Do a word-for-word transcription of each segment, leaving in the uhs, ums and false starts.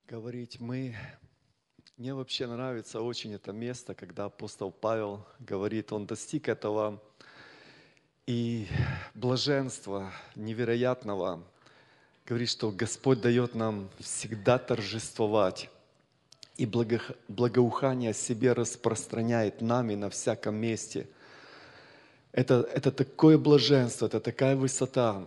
говорить. Мы, мне вообще нравится очень это место, когда апостол Павел говорит, он достиг этого и блаженства невероятного. Говорит, что Господь дает нам всегда торжествовать и благо, благоухание о себе распространяет нами на всяком месте. Это, это такое блаженство, это такая высота.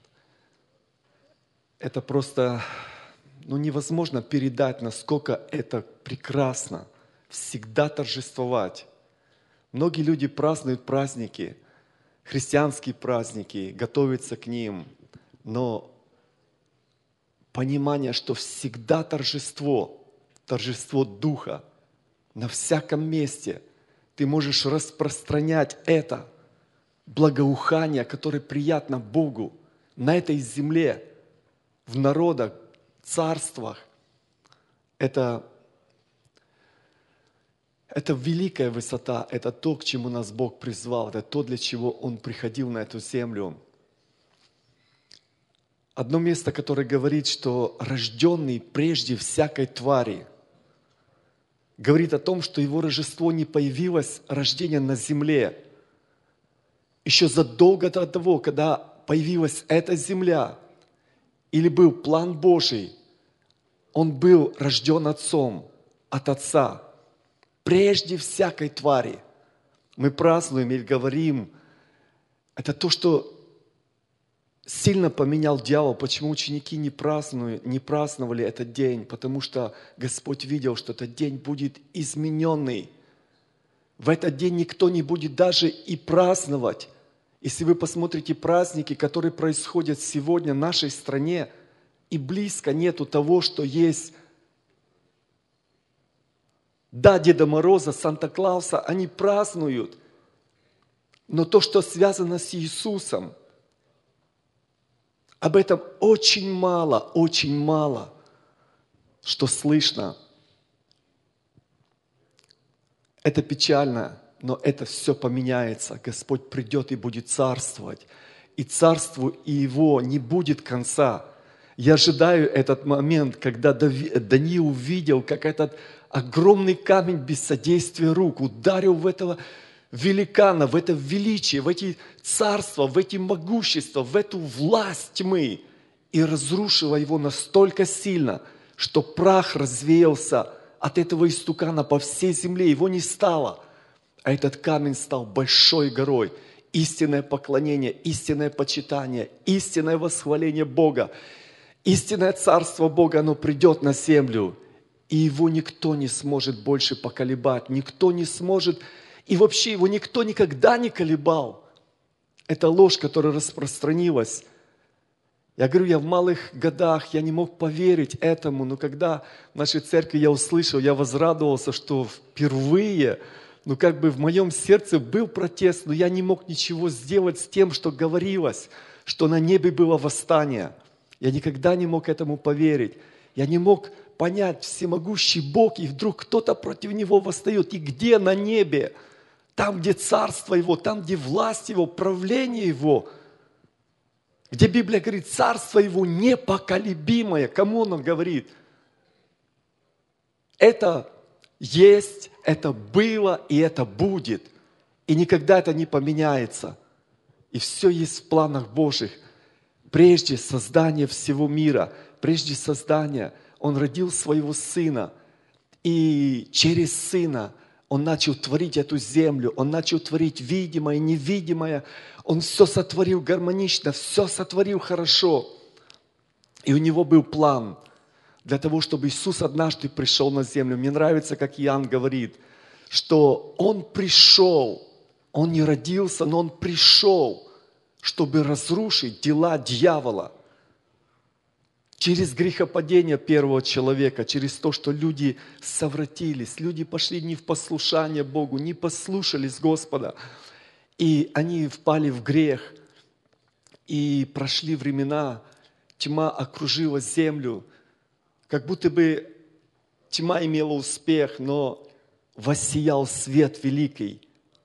Это просто ну, невозможно передать, насколько это прекрасно. Всегда торжествовать. Многие люди празднуют праздники, христианские праздники, готовятся к ним, но понимание, что всегда торжество, торжество Духа на всяком месте, ты можешь распространять это благоухание, которое приятно Богу на этой земле, в народах, царствах. Это, это великая высота, это то, к чему нас Бог призвал, это то, для чего Он приходил на эту землю. Одно место, которое говорит, что рожденный прежде всякой твари, говорит о том, что его рождество не появилось, рождение на земле. Еще задолго до того, когда появилась эта земля, или был план Божий, он был рожден Отцом, от Отца. Прежде всякой твари. Мы празднуем или говорим, это то, что сильно поменял дьявол. Почему ученики не празднуют, не праздновали этот день? Потому что Господь видел, что этот день будет измененный. В этот день никто не будет даже и праздновать. Если вы посмотрите праздники, которые происходят сегодня в нашей стране, и близко нету того, что есть. Да, Деда Мороза, Санта-Клауса, они празднуют, но то, что связано с Иисусом, об этом очень мало, очень мало, что слышно. Это печально, но это все поменяется. Господь придет и будет царствовать. И царству Его не будет конца. Я ожидаю этот момент, когда Даниил увидел, как этот огромный камень без содействия рук ударил в этого великана, в это величие, в эти царства, в эти могущества, в эту власть тьмы и разрушила его настолько сильно, что прах развеялся от этого истукана по всей земле, его не стало. А этот камень стал большой горой. Истинное поклонение, истинное почитание, истинное восхваление Бога, истинное царство Бога, оно придет на землю. И его никто не сможет больше поколебать, никто не сможет, и вообще его никто никогда не колебал. Это ложь, которая распространилась. Я говорю, я в малых годах, я не мог поверить этому, но когда в нашей церкви я услышал, я возрадовался, что впервые, ну как бы в моем сердце был протест, но я не мог ничего сделать с тем, что говорилось, что на небе было восстание. Я никогда не мог этому поверить. Я не мог понять, всемогущий Бог, и вдруг кто-то против Него восстает. И где на небе? Там, где царство Его, там, где власть Его, правление Его. Где Библия говорит, царство Его непоколебимое. Кому Он говорит? Это есть, это было и это будет. И никогда это не поменяется. И все есть в планах Божьих. Прежде создания всего мира, прежде создания, Он родил Своего Сына. И через Сына Он начал творить эту землю, Он начал творить видимое, невидимое. Он все сотворил гармонично, все сотворил хорошо. И у Него был план для того, чтобы Иисус однажды пришел на землю. Мне нравится, как Иоанн говорит, что Он пришел, Он не родился, но Он пришел, чтобы разрушить дела дьявола. Через грехопадение первого человека, через то, что люди совратились, люди пошли не в послушание Богу, не послушались Господа, и они впали в грех, и прошли времена, тьма окружила землю, как будто бы тьма имела успех, но воссиял свет великий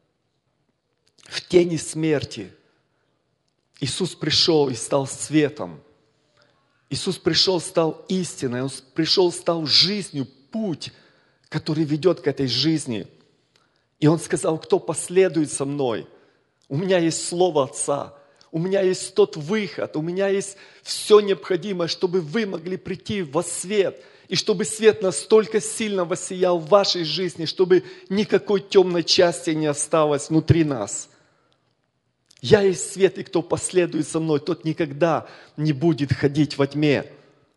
в тени смерти. Иисус пришел и стал светом. Иисус пришел, стал истиной, Он пришел, стал жизнью, путь, который ведет к этой жизни. И Он сказал, кто последует со мной, у меня есть Слово Отца, у меня есть тот выход, у меня есть все необходимое, чтобы вы могли прийти во свет, и чтобы свет настолько сильно воссиял в вашей жизни, чтобы никакой темной части не осталось внутри нас. Я есть свет, и кто последует за мной, тот никогда не будет ходить во тьме.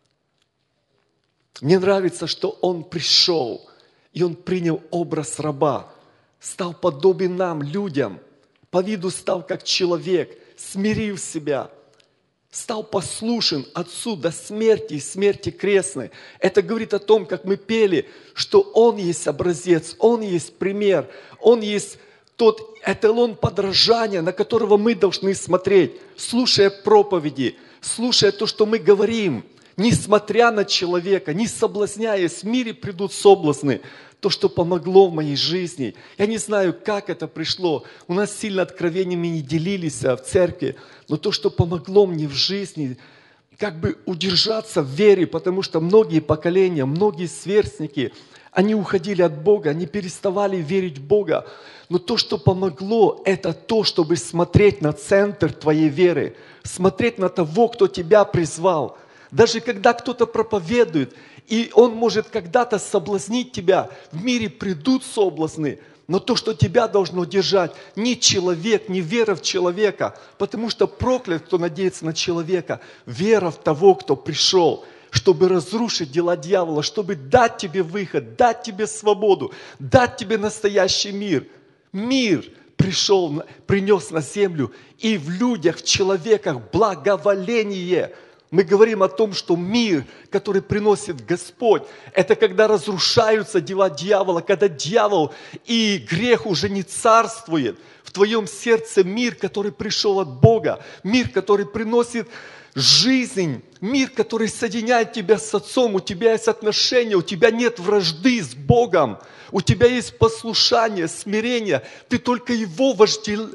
Мне нравится, что Он пришел, и Он принял образ раба, стал подобен нам, людям, по виду стал как человек, смирил себя, стал послушен Отцу до смерти и смерти крестной. Это говорит о том, как мы пели, что Он есть образец, Он есть пример, Он есть тот эталон подражания, на которого мы должны смотреть, слушая проповеди, слушая то, что мы говорим, несмотря на человека, не соблазняясь, в мире придут соблазны. То, что помогло в моей жизни. Я не знаю, как это пришло. У нас сильно откровениями не делились в церкви, но то, что помогло мне в жизни, как бы удержаться в вере, потому что многие поколения, многие сверстники, они уходили от Бога, они переставали верить в Бога. Но то, что помогло, это то, чтобы смотреть на центр твоей веры, смотреть на того, кто тебя призвал. Даже когда кто-то проповедует, и он может когда-то соблазнить тебя, в мире придут соблазны, но то, что тебя должно держать, не человек, не вера в человека, потому что проклят, кто надеется на человека, вера в того, кто пришел, чтобы разрушить дела дьявола, чтобы дать тебе выход, дать тебе свободу, дать тебе настоящий мир. Мир пришел, принес на землю, и в людях, в человеках благоволение. Мы говорим о том, что мир, который приносит Господь, это когда разрушаются дела дьявола, когда дьявол и грех уже не царствует. В твоем сердце мир, который пришел от Бога, мир, который приносит жизнь, мир, который соединяет тебя с Отцом, у тебя есть отношения, у тебя нет вражды с Богом, у тебя есть послушание, смирение, ты только Его вождель...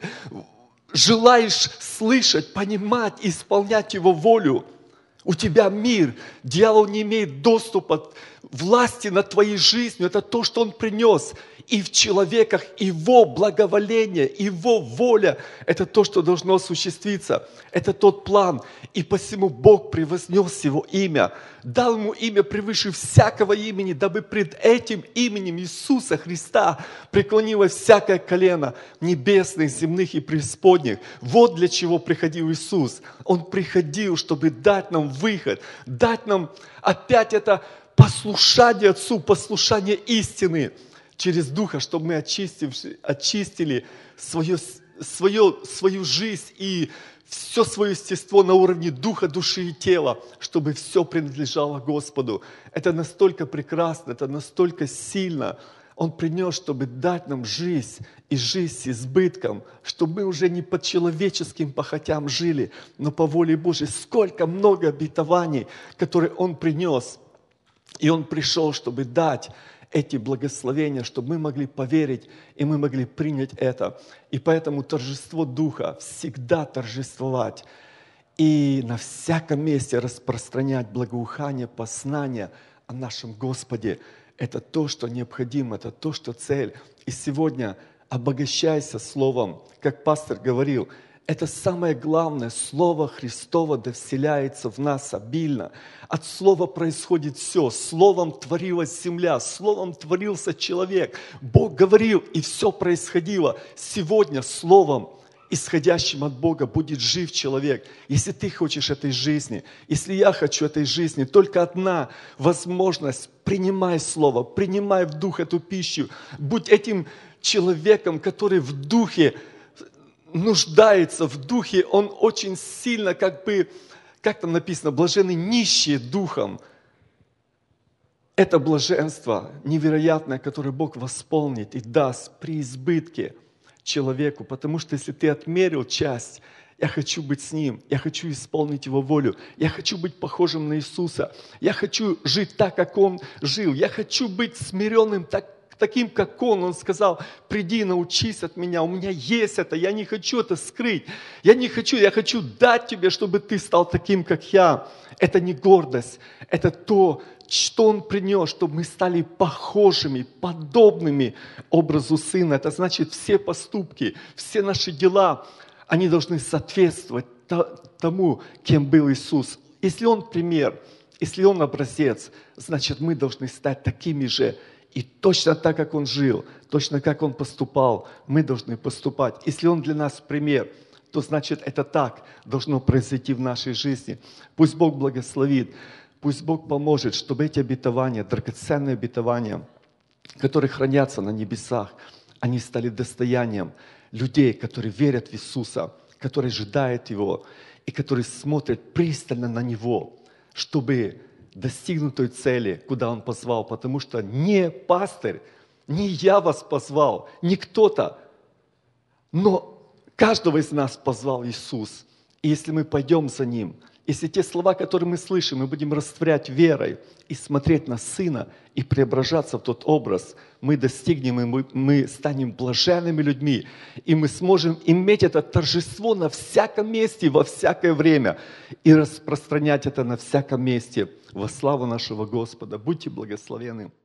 желаешь слышать, понимать, исполнять Его волю. У тебя мир, дьявол не имеет доступа, власти над твоей жизнью. Это то, что он принес. И в человеках его благоволение, его воля, это то, что должно осуществиться. Это тот план. И посему Бог превознес его имя, дал ему имя превыше всякого имени, дабы пред этим именем Иисуса Христа преклонилось всякое колено небесных, земных и преисподних. Вот для чего приходил Иисус. Он приходил, чтобы дать нам выход, дать нам опять это послушание Отцу, послушание истины через Духа, чтобы мы очистили, очистили свое, свое, свою жизнь и все свое естество на уровне Духа, души и тела, чтобы все принадлежало Господу. Это настолько прекрасно, это настолько сильно. Он принес, чтобы дать нам жизнь и жизнь с избытком, чтобы мы уже не по человеческим похотям жили, но по воле Божьей. Сколько много обетований, которые Он принес. И Он пришел, чтобы дать эти благословения, чтобы мы могли поверить, и мы могли принять это. И поэтому торжество Духа всегда торжествовать. И на всяком месте распространять благоухание, познание о нашем Господе. Это то, что необходимо, это то, что цель. И сегодня обогащайся Словом, как пастор говорил, это самое главное, Слово Христово да вселяется в нас обильно. От Слова происходит все. Словом творилась земля, Словом творился человек. Бог говорил, и все происходило. Сегодня Словом, исходящим от Бога, будет жив человек. Если ты хочешь этой жизни, если я хочу этой жизни, только одна возможность – принимай Слово, принимай в дух эту пищу. Будь этим человеком, который в духе нуждается, в духе, он очень сильно, как бы, как там написано, блаженны нищие духом. Это блаженство невероятное, которое Бог восполнит и даст при избытке человеку. Потому что если ты отмерил часть, я хочу быть с Ним, я хочу исполнить Его волю, я хочу быть похожим на Иисуса, я хочу жить так, как Он жил, я хочу быть смиренным так, таким, как Он. Он сказал, приди, научись от меня, у меня есть это, я не хочу это скрыть. Я не хочу, я хочу дать тебе, чтобы ты стал таким, как я. Это не гордость, это то, что Он принес, чтобы мы стали похожими, подобными образу Сына. Это значит, все поступки, все наши дела, они должны соответствовать тому, кем был Иисус. Если Он пример, если Он образец, значит, мы должны стать такими же. И точно так, как Он жил, точно как Он поступал, мы должны поступать. Если Он для нас пример, то значит, это так должно произойти в нашей жизни. Пусть Бог благословит, пусть Бог поможет, чтобы эти обетования, драгоценные обетования, которые хранятся на небесах, они стали достоянием людей, которые верят в Иисуса, которые ожидают Его и которые смотрят пристально на Него, чтобы достигнуть той цели, куда Он позвал. Потому что не пастырь, не я вас позвал, не кто-то, но каждого из нас позвал Иисус. И если мы пойдем за Ним, если те слова, которые мы слышим, мы будем растворять верой и смотреть на Сына и преображаться в тот образ, мы достигнем, и мы, мы станем блаженными людьми, и мы сможем иметь это торжество на всяком месте, во всякое время, и распространять это на всяком месте во славу нашего Господа. Будьте благословенны.